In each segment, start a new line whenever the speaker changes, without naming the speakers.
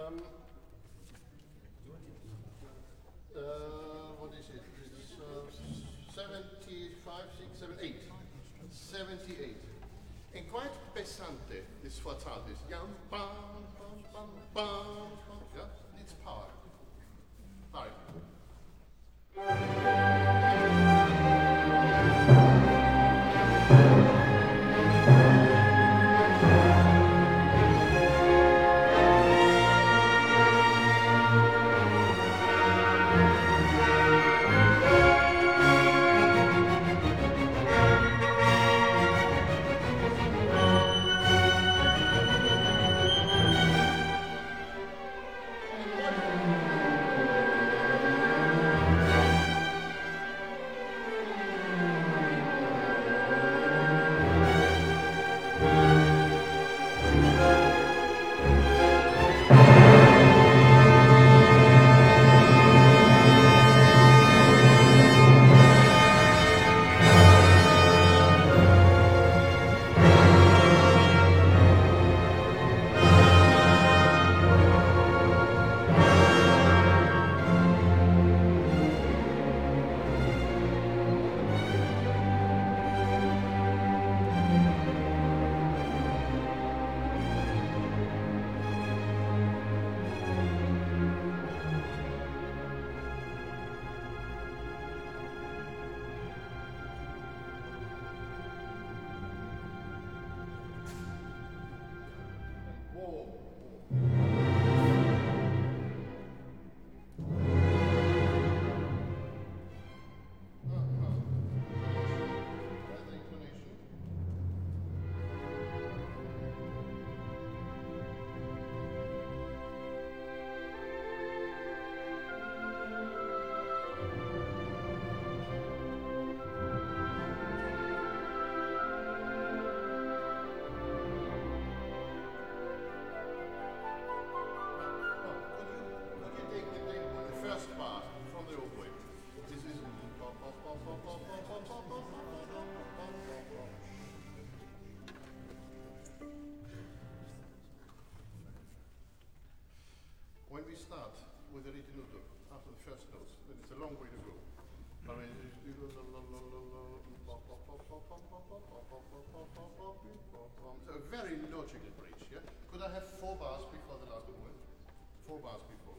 What is it? It's 75, 6, 7, 8. 78. E quite pesante, this sforzate. Yum, bam, bam, bam, bam, bam. Yeah? It's power. Right. When we start with the ritenuto after the first notes, then it's a long way to go. I mean, it's a very logical bridge, yeah? Could I have 4 bars before the last movement? 4 bars before.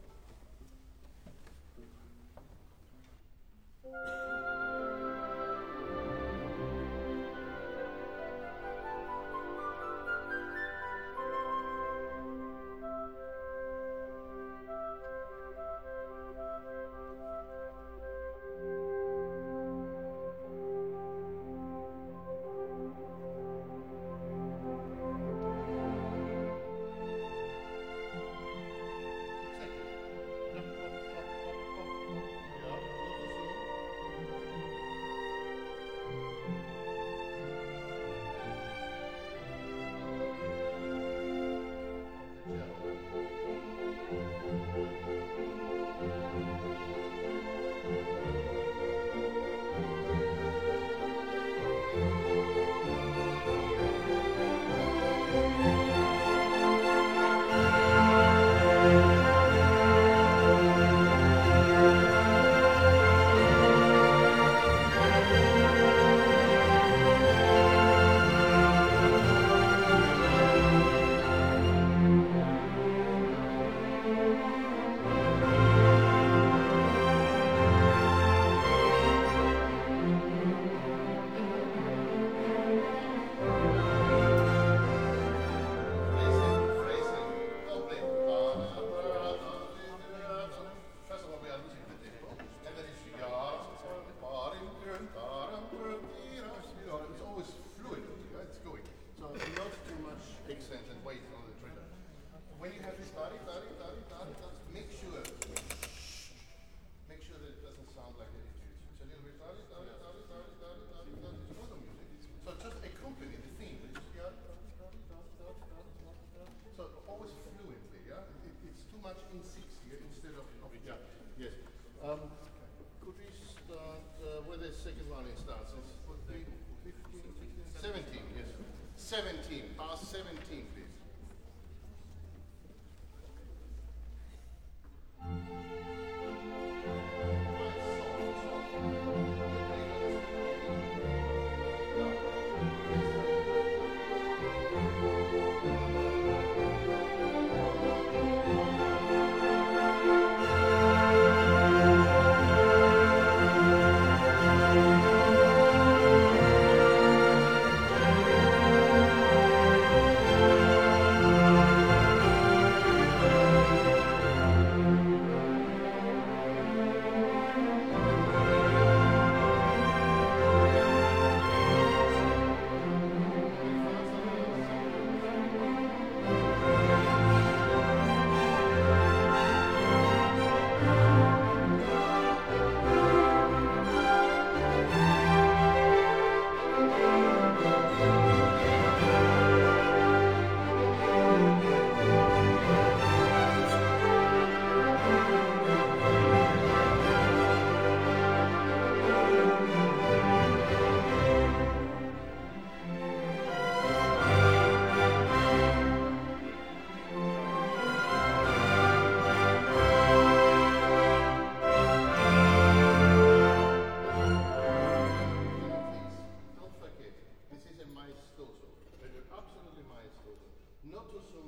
Second one it starts. It's 14, 15, 16, 17, yes. 17, pass 17, please.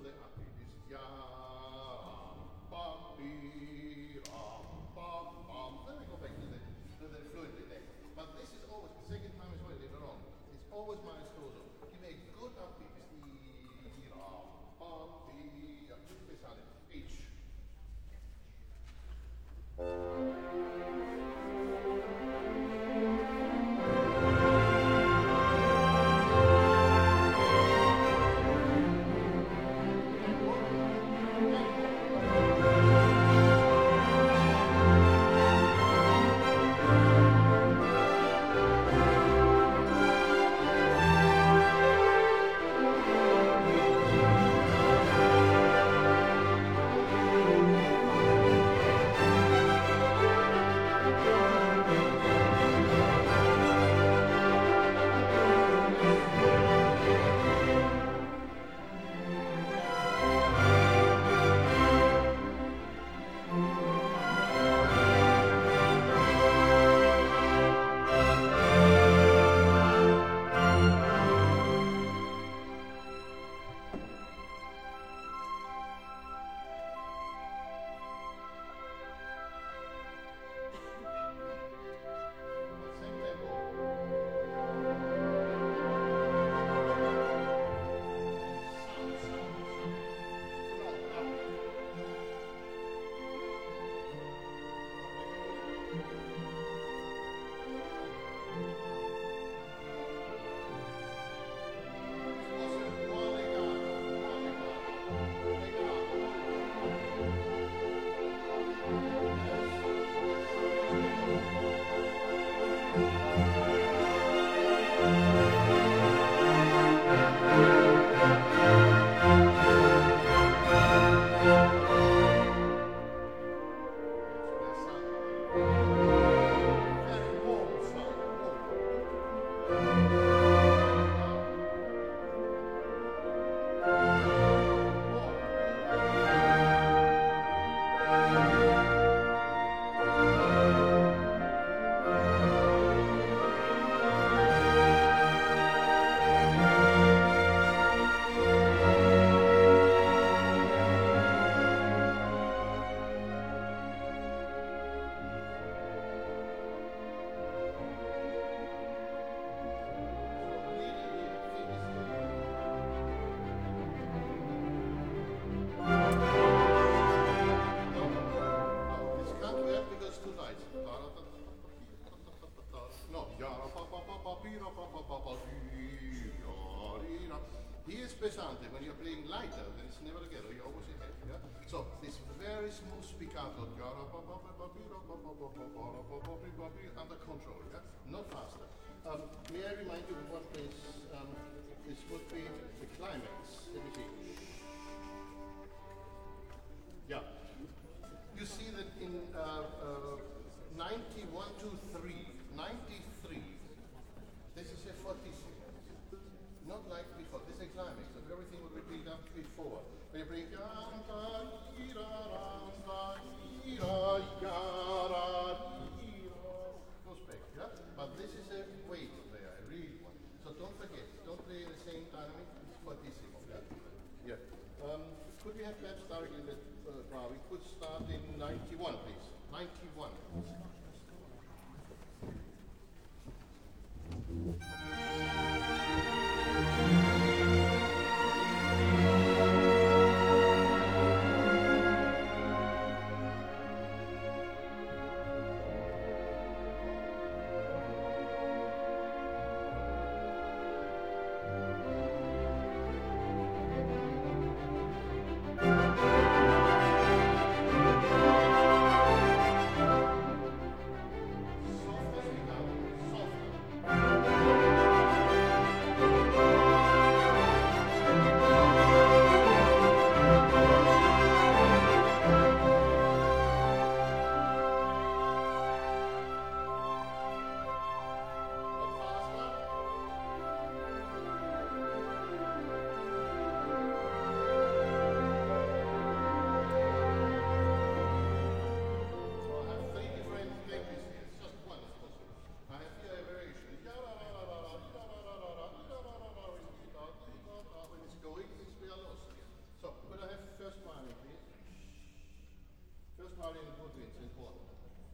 the upbeat. It's yam, bam, bee, ram, bam, bam. Then we go back to the fluid bit. But this is always, the second time is way later on. It's always maestoso. Give me a good upbeat. It's the ram, bam, bee, tutti pesante. H. Same tempo. Very warm sound. This can't work because too light. No, here is pesante. When you're playing lighter, then it's never together. You always hit it. Yeah? So this very smooth spiccato under control. Yeah? Not faster. May I remind you of one place? This would be the climax. Let me see. Yeah. You see that in 91 to 3, 93, this is a fortissimo. Not like before. This is a climax. So everything would be built up before. When you bring goes back, yeah? But this is a weight there, a real one. So don't forget, don't play the same dynamic, it's fortissimo. Yeah. Could we have perhaps started in the we could start in 91, please. 91.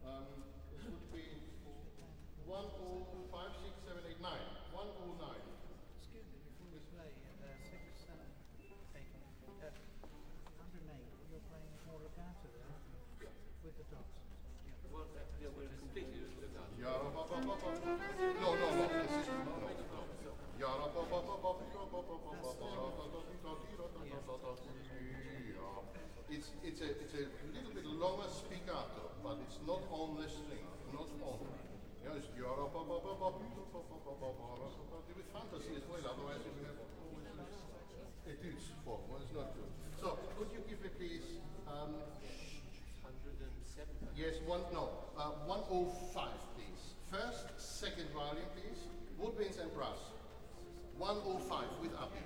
This would be 105, 6, 7, 8, 9. 109.
Excuse me, before you play 6, 7, 8, 108, you're playing more legato there, aren't you? With the dots.
Well, yeah, we're completely looked at.
No. This is it's a little bit longer spiccato, but it's not on the string, not on. Yeah, it's with fantasy as well, otherwise you have etudes for, well, it's not good. So, could you give me please,
107.
yes, 105 please. First, second volume please, woodwinds and brass. 105 with up.